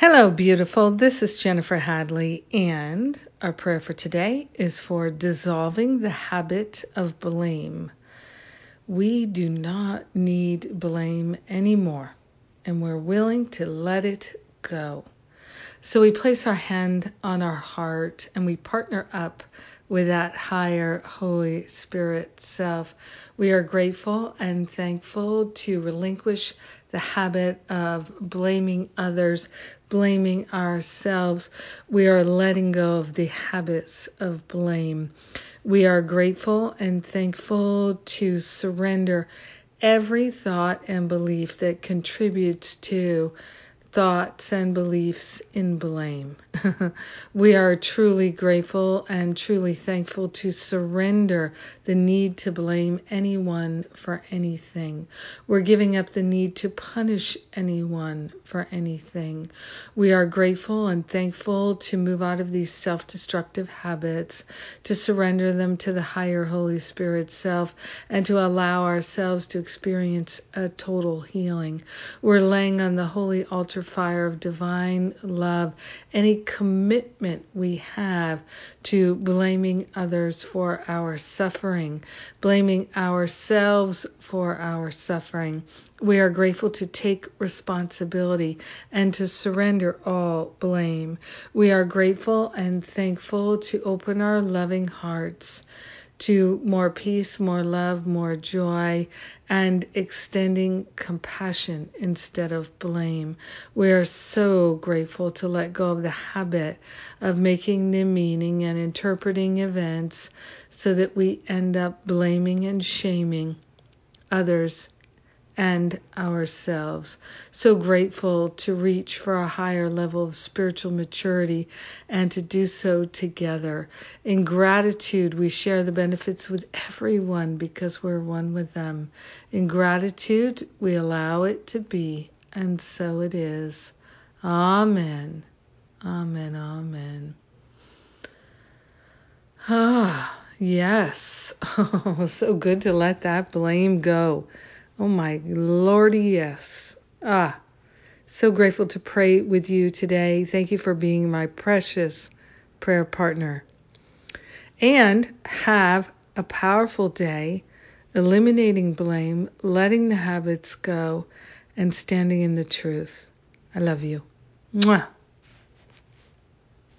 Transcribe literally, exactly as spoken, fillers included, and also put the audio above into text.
Hello, beautiful. This is Jennifer Hadley, and our prayer for today is for dissolving the habit of blame. We do not need blame anymore, and we're willing to let it go. So we place our hand on our heart and we partner up with that higher Holy Spirit self. We are grateful and thankful to relinquish the habit of blaming others, blaming ourselves. We are letting go of the habits of blame. We are grateful and thankful to surrender every thought and belief that contributes to thoughts and beliefs in blame. We are truly grateful and truly thankful to surrender the need to blame anyone for anything. We're giving up the need to punish anyone for anything. We are grateful and thankful to move out of these self-destructive habits, to surrender them to the higher Holy Spirit self, and to allow ourselves to experience a total healing. We're laying on the holy altar fire of divine love any commitment we have to blaming others for our suffering, blaming ourselves for our suffering. We are grateful to take responsibility and to surrender all blame. We are grateful and thankful to open our loving hearts to more peace, more love, more joy, and extending compassion instead of blame. We are so grateful to let go of the habit of making the meaning and interpreting events so that we end up blaming and shaming others and ourselves. So grateful to reach for a higher level of spiritual maturity and to do so together. In gratitude, we share the benefits with everyone because we're one with them. In gratitude, we allow it to be, and so it is. Amen. Amen. Amen. Ah, yes. Oh, so good to let that blame go. Oh my Lordy, yes. Ah, so grateful to pray with you today. Thank you for being my precious prayer partner. And have a powerful day, eliminating blame, letting the habits go, and standing in the truth. I love you. Mwah.